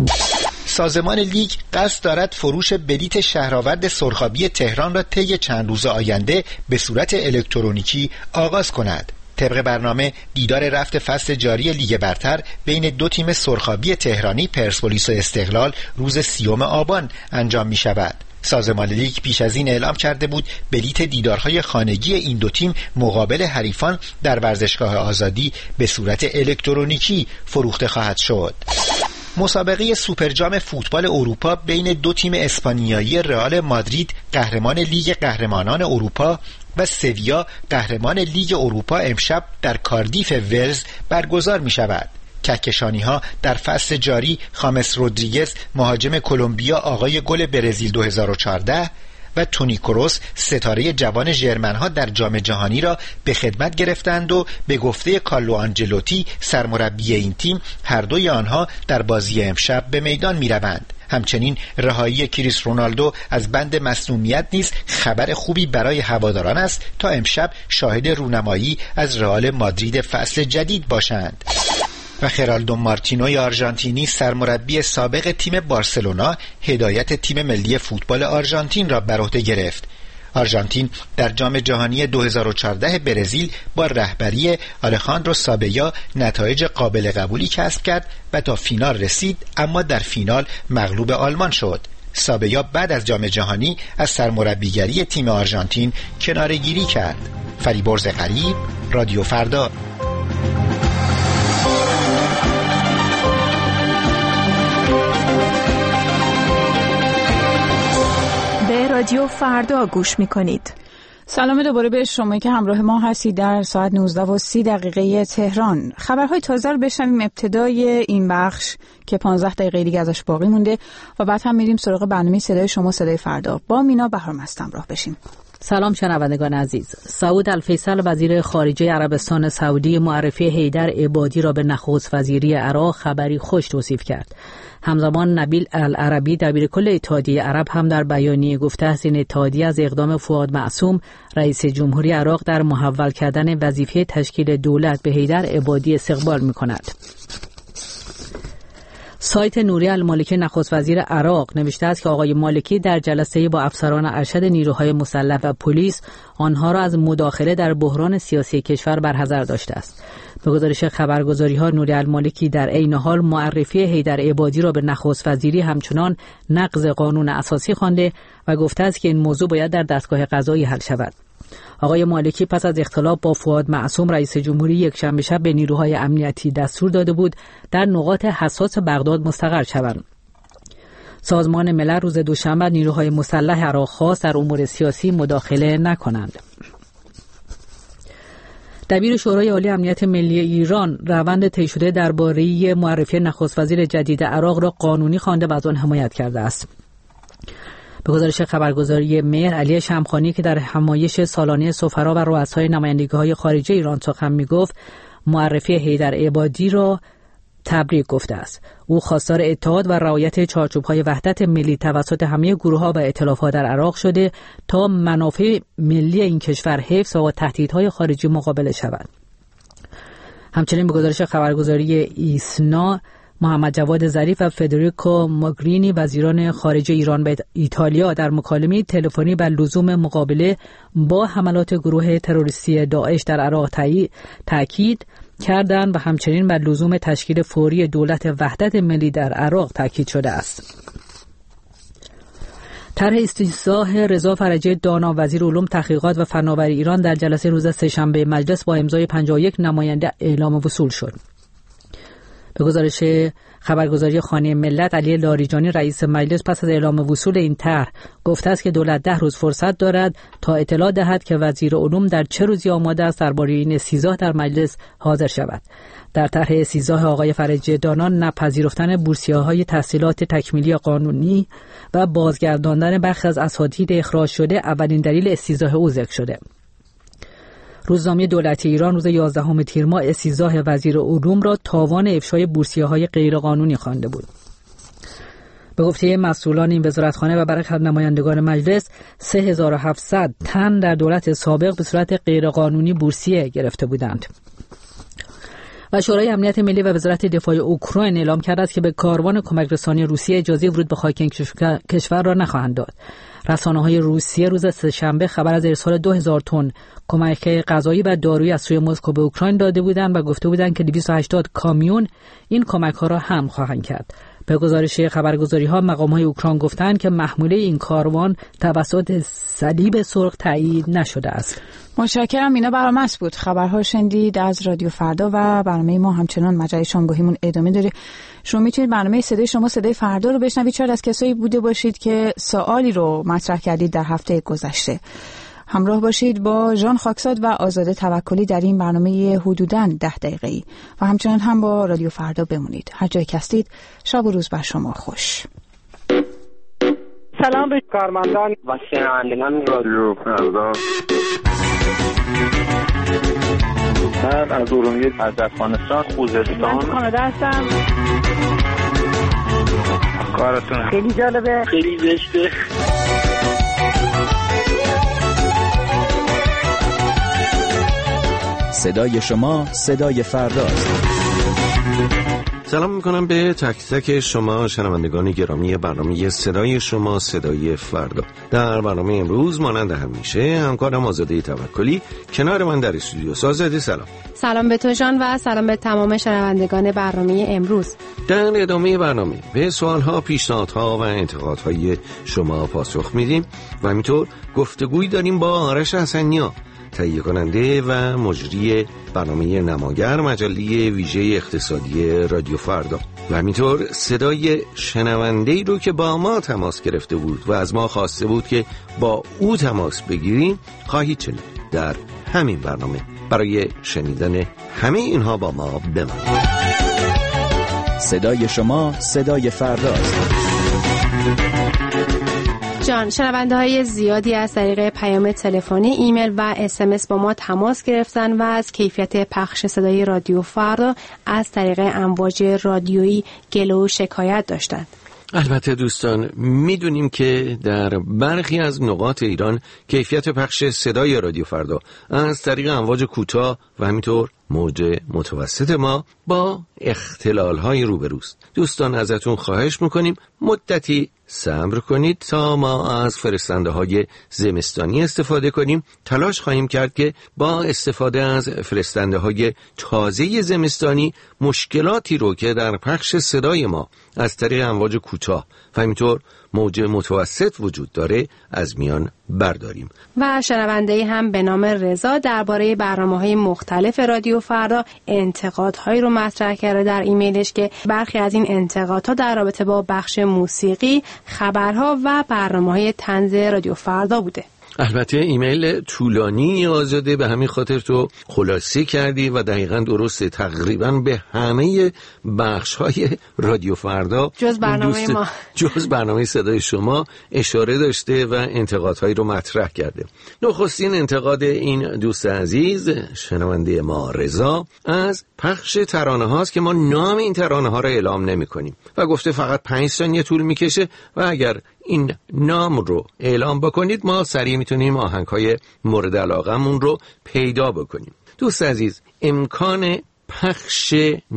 سازمان لیگ قصد دارد فروش بلیت شهرآورد سرخابی تهران را طی چند روز آینده به صورت الکترونیکی آغاز کند. طبق برنامه دیدار رفت فصل جاری لیگ برتر بین دو تیم سرخابی تهرانی پرسپولیس و استقلال روز سیوم آبان انجام می شود. سازمان لیگ پیش از این اعلام کرده بود بلیت دیدارهای خانگی این دو تیم مقابل حریفان در ورزشگاه آزادی به صورت الکترونیکی فروخته خواهد شد. مسابقه سوپرجام فوتبال اروپا بین دو تیم اسپانیایی رئال مادرید قهرمان لیگ قهرمانان اروپا و سویا قهرمان لیگ اروپا امشب در کاردیف ولز برگزار می شود. کهکشانی‌ها در فصل جاری خامس رودریگز مهاجم کلمبیا آقای گل برزیل دو هزار و چهارده و تونی کروس ستاره جوان ژرمن‌ها در جام جهانی را به خدمت گرفتند و به گفته کارلو آنجلوتی سرمربی این تیم هر دوی آنها در بازی امشب به میدان می‌روند. همچنین رهایی کریس رونالدو از بند مصونیت نیز خبر خوبی برای هواداران است تا امشب شاهد رونمایی از رئال مادرید فصل جدید باشند. و خرالدو مارتینوی آرژانتینی سرمربی سابق تیم بارسلونا هدایت تیم ملی فوتبال آرژانتین را بر عهده گرفت. آرژانتین در جام جهانی دو هزار و چهارده برزیل با رهبری آلخاندرو سابیا نتایج قابل قبولی کسب کرد و تا فینال رسید، اما در فینال مغلوب آلمان شد. سابیا بعد از جام جهانی از سرمربیگری تیم آرژانتین کناره‌گیری کرد. فریبرز غریب، رادیو فردا. رادیو فردا گوش میکنید. سلام دوباره به شما که همراه ما هستید در ساعت نوزده و سی دقیقه تهران. خبرهای تازه رو بشنویم ابتدای این بخش که پانزده دقیقه دیگه ازش باقی مونده و بعد هم میریم سراغ برنامه صدای شما صدای فردا. با مینا بهارمست همراه بشیم. سلام شنوندگان عزیز. سعود الفیصل وزیر خارجه عربستان سعودی معرفی حیدر عبادی را به نخست وزیری عراق خبری خوش توصیف کرد. همزمان نبیل العربی دبیرکل اتحادیه عرب هم در بیانیه گفته است این اتحادیه از اقدام فؤاد معصوم رئیس جمهوری عراق در محول کردن وظیفه تشکیل دولت به حیدر عبادی استقبال می‌کند. سایت نوری المالکی نخست وزیر عراق نوشته است که آقای مالکی در جلسه با افسران ارشد نیروهای مسلح و پلیس آنها را از مداخله در بحران سیاسی کشور برحذر داشته است. به گزارش خبرگزاری‌ها نوری المالکی در عین حال معرفی حیدر عبادی را به نخست وزیری همچنان نقض قانون اساسی خوانده و گفته است که این موضوع باید در دستگاه قضایی حل شود. آقای مالکی پس از اختلاف با فؤاد معصوم رئیس جمهوری یکشنبه شب به نیروهای امنیتی دستور داده بود در نقاط حساس بغداد مستقر شوند. سازمان ملل روز دوشنبه نیروهای مسلح عراق خواست در امور سیاسی مداخله نکنند. دبیر شورای عالی امنیت ملی ایران روند طی شده درباره معرفی نخست وزیر جدید عراق را قانونی خوانده و از آن حمایت کرده است. به گزارش خبرگزاری مهر، علی شمخانی که در همایش سالانه سفرا و رؤسای نمایندگی‌های خارجه ایران سخن می‌گفت، معرفی حیدر عبادی را تبریک گفته است. او خواستار اتحاد و رعایت چارچوب‌های وحدت ملی توسط همه گروه‌ها و ائتلاف‌ها در عراق شده تا منافع ملی این کشور حفظ و با تهدیدهای خارجی مقابله شود. همچنین به گزارش خبرگزاری ایسنا، محمد جواد ظریف و فدریکو موگرینی وزیران خارجه ایران به ایتالیا در مکالمه تلفنی بر لزوم مقابله با حملات گروه تروریستی داعش در عراق تاکید کردند و همچنین بر لزوم تشکیل فوری دولت وحدت ملی در عراق تاکید شده است. طرح استیضاح رضا فرجی دانا وزیر علوم تحقیقات و فناوری ایران در جلسه روز سه‌شنبه مجلس با امضای پنجاه و یک نماینده اعلام وصول شد. به گزارش خبرگزاری خانه ملت، علی لاریجانی رئیس مجلس پس از اعلام وصول این طرح گفته است که دولت ده روز فرصت دارد تا اطلاع دهد که وزیر علوم در چه روزی آماده است درباره این استیضاح در مجلس حاضر شود. در طرح استیضاح آقای فرجی دانا نپذیرفتن بورسیه‌های تحصیلات تکمیلی قانونی و بازگرداندن برخی از اساتید اخراج شده اولین دلیل استیضاح او ذکر شده. روزنامه دولتی ایران روز یازدهم تیر ماه استیضاح وزیر علوم را تاوان افشای بورسیه‌های غیرقانونی خوانده بود. به گفته مسئولان این وزارتخانه و برخی از نمایندگان مجلس، سه هزار و هفتصد تن در دولت سابق به صورت غیرقانونی بورسیه گرفته بودند. و شورای امنیت ملی و وزارت دفاع اوکراین اعلام کرده است که به کاروان کمک رسانی روسیه اجازه ورود به خاک این کشور را نخواهند داد. رسانه‌های روسیه روز سه‌شنبه خبر از ارسال دو هزار تن کمک غذایی و دارویی از سوی مسکو به اوکراین داده بودند و گفته بودند که دویست و هشتاد کامیون این کمک‌ها را حمل خواهند کرد. به گزارش خبرگزاری‌ها مقام‌های اوکراین گفتند که محموله این کاروان توسط صلیب سرخ تایید نشده است. متشکرم. اینا برنامه‌اش بود. خبرها شنیدید از رادیو فردا و برنامه ما همچنان مجله شامگاهیمون ادامه داره. شما میتونید برنامه صدای شما صدای فردا رو بشنوید. شاید از کسایی بوده باشید که سوالی رو مطرح کردید در هفته گذشته. همراه باشید با ژان خاکساد و آزاده توکلی در این برنامه حدوداً ده دقیقه‌ای و همچنان هم با رادیو فردا بمونید. هر جای که هستید شب و روز بر شما خوش. سلام به کارمندان و شنوندگان رادیو فردا. من از ارومیه از افغانستان خوزستان من کانادا هستم. کارتون خیلی جالبه، خیلی زشته. صدای شما صدای فرداست. سلام میکنم به تک تک شما شنوندگان گرامی برنامه صدای شما صدای فردا. در برنامه امروز مانند همیشه همکارم آزاده توکلی کنار من در استودیو. آزاده سلام. سلام به تو جان و سلام به تمام شنوندگان برنامه امروز. در ادامه برنامه به سوالها، پیشنهادها و انتقادهای شما پاسخ میدیم و همینطور گفتگویی داریم با آرش حسنیا، تهیه کننده و مجری برنامه نماگر مجله ویژه اقتصادی رادیو فردا و همینطور صدای شنونده‌ای رو که با ما تماس گرفته بود و از ما خواسته بود که با او تماس بگیریم خواهید شنید در همین برنامه. برای شنیدن همه اینها با ما بمانید. صدای شما صدای فرداست. جان، شنونده های زیادی از طریق پیام تلفنی، ایمیل و اس ام اس با ما تماس گرفتن و از کیفیت پخش صدای رادیو فردا از طریق امواج رادیویی گله و شکایت داشتند. البته دوستان میدونیم که در برخی از نقاط ایران کیفیت پخش صدای رادیو فردا از طریق امواج کوتاه و همینطور موج متوسط ما با اختلال‌های روبروست. دوستان ازتون خواهش میکنیم مدتی صبر کنید تا ما از فرستنده‌های زمستانی استفاده کنیم. تلاش خواهیم کرد که با استفاده از فرستنده‌های تازه زمستانی مشکلاتی رو که در پخش صدای ما از طریق امواج کوتاه و همینطور موج متوسط وجود داره از میان برداریم. و شنونده هم به نام رضا درباره برنامه‌های مختلف رادیو فردا انتقادهایی رو مطرح کرده در ایمیلش که برخی از این انتقادها در رابطه با بخش موسیقی، خبرها و برنامه‌های طنز رادیو فردا بوده. البته ایمیل طولانی آزاده، به همین خاطر تو خلاصه کردی و دقیقاً درسته. تقریباً به همه بخش‌های رادیو فردا جز برنامه ما جز برنامه صدای شما اشاره داشته و انتقادهایی رو مطرح کرده. نخستین انتقاد این دوست عزیز شنونده ما رضا از پخش ترانه هاست که ما نام این ترانه ها رو اعلام نمی کنیم و گفته فقط پنج ثانیه طول میکشه و اگر این نام رو اعلام بکنید ما سریع میتونیم آهنگ‌های مورد علاقمون رو پیدا بکنیم. دوست عزیز، امکان پخش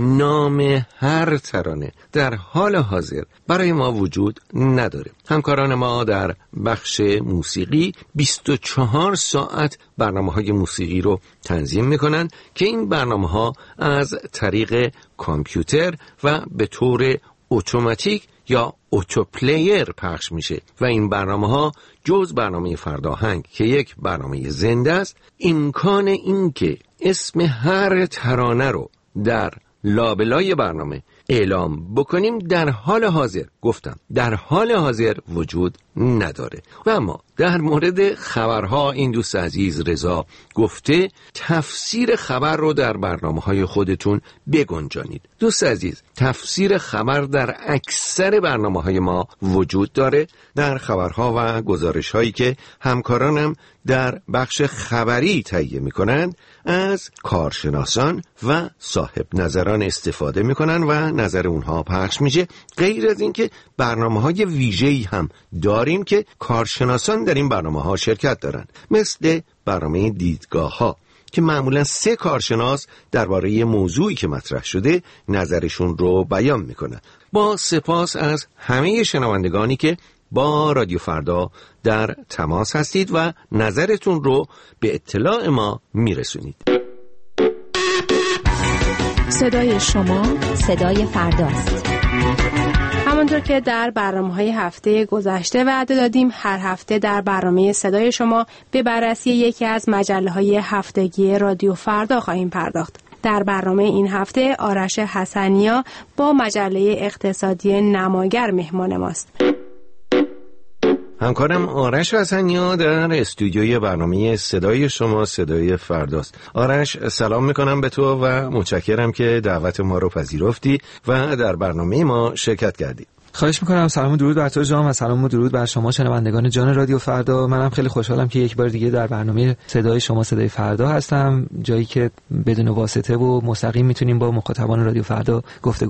نام هر ترانه در حال حاضر برای ما وجود نداره. همکاران ما در بخش موسیقی بیست و چهار ساعت برنامه‌های موسیقی رو تنظیم میکنن که این برنامه‌ها از طریق کامپیوتر و به طور اتوماتیک یا اوتو پلیر پخش میشه و این برنامه ها جز برنامه فرداهنگ که یک برنامه زنده است امکان این که اسم هر ترانه رو در لابلای برنامه اعلام بکنیم در حال حاضر، گفتم در حال حاضر وجود نداره. و اما در مورد خبرها این دوست عزیز رضا گفته تفسیر خبر رو در برنامه‌های خودتون بگنجانید. دوست عزیز، تفسیر خبر در اکثر برنامه‌های ما وجود داره. در خبرها و گزارش‌هایی که همکارانم در بخش خبری تهیه می‌کنند از کارشناسان و صاحب نظران استفاده می‌کنن و نظر اونها پخش میشه. غیر از این که برنامه‌های ویژه‌ای هم داریم که کارشناسان در این برنامه‌ها شرکت دارن، مثل برنامه دیدگاه‌ها که معمولا سه کارشناس درباره موضوعی که مطرح شده نظرشون رو بیان میکنن. با سپاس از همه شنوندگانی که با رادیو فردا در تماس هستید و نظرتون رو به اطلاع ما میرسونید. صدای شما صدای فرداست. همانطور که در برنامه‌های هفته گذشته وعده دادیم، هر هفته در برنامه صدای شما به بررسی یکی از مجله‌های هفتگی رادیو فردا خواهیم پرداخت. در برنامه این هفته آرش حسنیا با مجله اقتصادی نماگر مهمان ماست. همکارم آرش حسنیا در استودیوی برنامه صدای شما صدای فرداست. آرش، سلام میکنم به تو و متشکرم که دعوت ما رو پذیرفتی و در برنامه ما شرکت کردی. خواهش میکنم. سلام و درود بر تو جان و سلام و درود بر شما شنوندگان جان رادیو فردا. منم خیلی خوشحالم که یک بار دیگه در برنامه صدای شما صدای فردا هستم، جایی که بدون واسطه و مستقیم میتونیم با مخاطبان رادیو فردا گفتگو کنیم.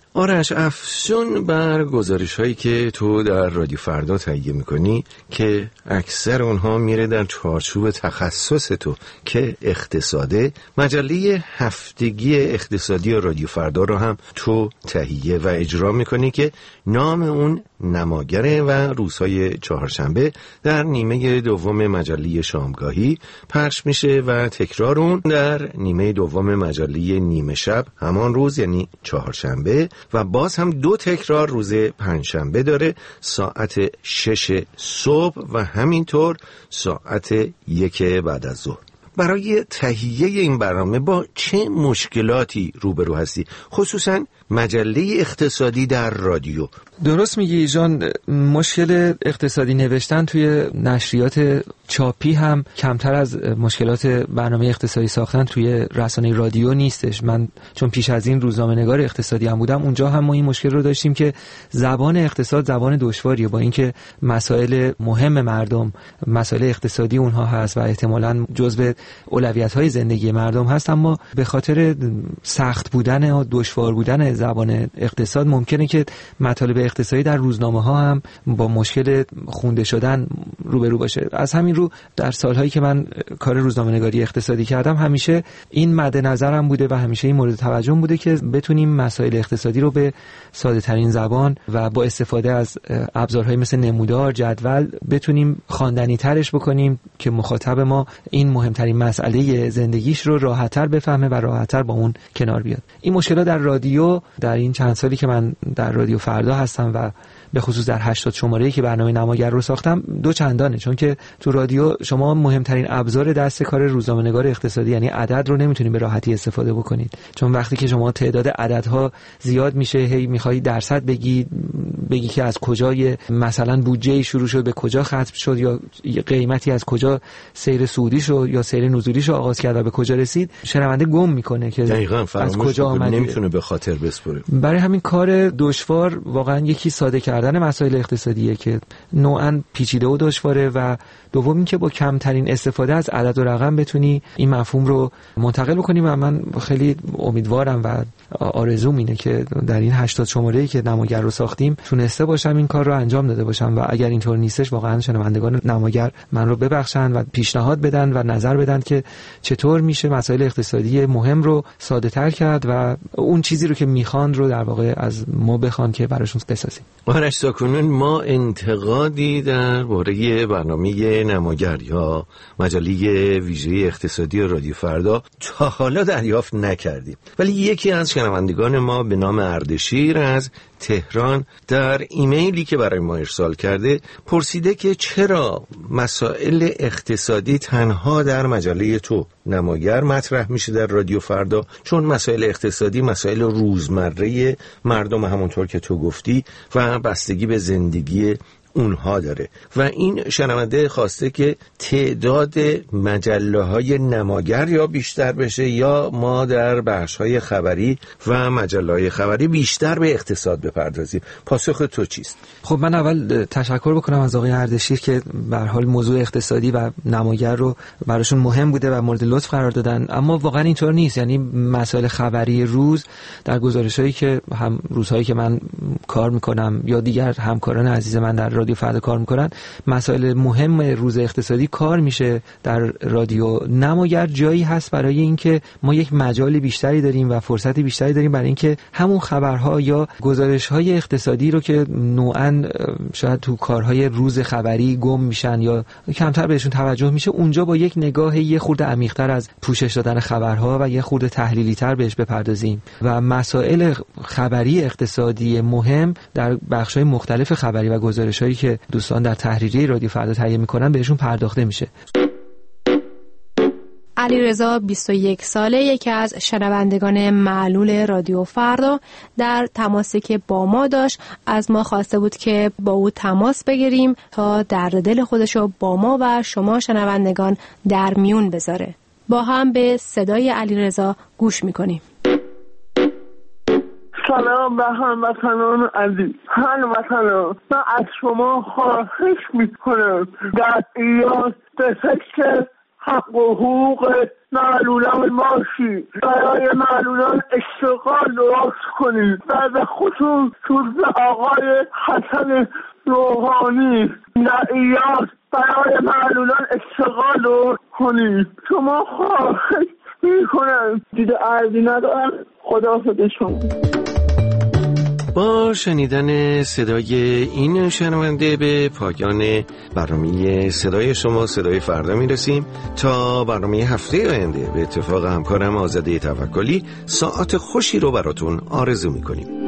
آرش، افسون بر گزارش هایی که تو در رادیو فردا تهیه میکنی که اکثر اونها میره در چارچوب تخصص تو که اقتصاده، مجله هفتگی اقتصادی رادیو فردا رو هم تو تهیه و اجرا میکنی که نام اون نماگره و روزهای چهارشنبه در نیمه دوم مجله شامگاهی پخش میشه و تکرار اون در نیمه دوم مجله نیمه شب همان روز یعنی چهارشنبه و باز هم دو تکرار روز پنجشنبه داره ساعت شش صبح و همینطور ساعت یک بعد از ظهر. برای تهیه این برنامه با چه مشکلاتی روبرو هستی؟ خصوصا مجله اقتصادی در رادیو. درست میگی جان، مشکل اقتصادی نوشتن توی نشریات چاپی هم کمتر از مشکلات برنامه اقتصادی ساختن توی رسانه رادیو نیستش. من چون پیش از این روزنامه‌نگار اقتصادی هم بودم، اونجا هم ما این مشکل رو داشتیم که زبان اقتصاد زبان دشواریه، با اینکه مسائل مهم مردم مسائل اقتصادی اونها هست و احتمالاً جزو اولویت‌های زندگی مردم هست، اما به خاطر سخت بودن و دشوار بودن زبان اقتصاد ممکنه که مطالب اقتصادی در روزنامه‌ها هم با مشکل خونده شدن روبرو باشه. از همین رو در سالهایی که من کار روزنامه‌نگاری اقتصادی کردم همیشه این مد نظرم بوده و همیشه این مورد توجه بوده که بتونیم مسائل اقتصادی رو به ساده ترین زبان و با استفاده از ابزارهای مثل نمودار، جدول بتونیم خواندنی ترش بکنیم که مخاطب ما این مهمترین مسئله زندگیش رو راحت‌تر بفهمه و راحت‌تر با اون کنار بیاد. این مشکلات در رادیو در این چند سالی که من در رادیو فردا هستم و به خصوص در هشتاد شماره‌ای که برنامه نماگر رو ساختم دو چندانه، چون که تو رادیو شما مهمترین ابزار دست کار روزنامه‌نگار اقتصادی یعنی عدد رو نمیتونید به راحتی استفاده بکنید، چون وقتی که شما تعداد عددها زیاد میشه هی میخوای درصد بگی بگی که از کجای مثلا بودجه شروع شد به کجا ختم شد یا قیمتی از کجا سیر صعودی شد یا سیر نزولی شو آغاز کرد و به کجا رسید، شنونده گم میکنه که دقیقاً از کجا آمد، نمیتونه به خاطر بسپره. برای همین کار دشوار واقعا یکی ساده کردن مسائل اقتصادیه که نوعاً پیچیده و دشواره و دوم این که با کمترین استفاده از عدد و رقم بتونی این مفهوم رو منتقل بکنی و من خیلی امیدوارم و آرزوم اینه که در این هشتاد شماره‌ای که نماگر رو ساختیم تونسته باشم این کار رو انجام داده باشم و اگر اینطور نیستش واقعا شنوندگان نماگر من رو ببخشن و پیشنهاد بدن و نظر بدن که چطور میشه مسائل اقتصادی مهم رو ساده تر کرد و اون چیزی رو که میخوان رو در واقع از ما بخوان که براشون بسازیم. آرش ساکنون، ما انتقادی در باره برنامه نماگر یا مجله ویژه اقتصادی رادیو فردا تا حالا دریافت نکردیم، ولی یکی از شنوندگان ما به نام اردشیر از تهران در ایمیلی که برای ما ارسال کرده پرسیده که چرا مسائل اقتصادی تنها در مجله تو نماگر مطرح میشه در رادیو فردا، چون مسائل اقتصادی مسائل روزمره مردم همونطور که تو گفتی و بستگی به زندگی اونها داره و این شنونده خواسته که تعداد مجله های نماگر یا بیشتر بشه یا ما در بخش های خبری و مجله های خبری بیشتر به اقتصاد بپردازیم. پاسخ تو چیست؟ خب من اول تشکر بکنم از آقای اردشیر که به هر حال موضوع اقتصادی و نماگر رو براشون مهم بوده و مورد لطف قرار دادن، اما واقعا اینطور نیست. یعنی مسائل خبری روز در گزارش‌هایی که هم روزهایی که من کار میکنم یا دیگر همکاران عزیز من در رادیو فردا کار میکنن، مسائل مهم روز اقتصادی کار میشه در رادیو نماگر. جایی هست برای اینکه ما یک مجال بیشتری داریم و فرصت بیشتری داریم برای اینکه همون خبرها یا گزارش‌های اقتصادی رو که نوعاً شاید تو کارهای روز خبری گم میشن یا کمتر بهشون توجه میشه، اونجا با یک نگاه یه خورده عمیق‌تر از پوشش دادن خبرها و یه خورده تحلیلی‌تر بهش بپردازیم و مسائل خبری اقتصادی مهم در بخش‌های مختلف خبری و گزارش‌هایی که دوستان در تحریریه رادیو فردا تهیه میکنن بهشون پرداخته میشه. علیرضا بیست و یک ساله، یکی از شنوندگان معلول رادیو فردا، در تماسی که با ما داشت از ما خواسته بود که با او تماس بگیریم تا درد دل خودشو با ما و شما شنوندگان در میون بذاره. با هم به صدای علیرضا گوش میکنیم. سلام به هموطنان عزیز. هموطنان، من از شما خواهش میکنم در ایران به فکر حق و حقوق معلولان باشید، برای معلولان اشتغال درست کنید و به خصوص توسعه آقای حسن روحانی نعیات برای معلولان اشتغال درست کنید. شما خواهش میکنم، دید عرضی ندارم. خداحافظ شما. با شنیدن صدای این شنونده به پایان برنامه صدای شما صدای فردا میرسیم. تا برنامه هفته آینده به اتفاق همکارم آزاده توکلی ساعت خوشی رو براتون آرزو میکنیم.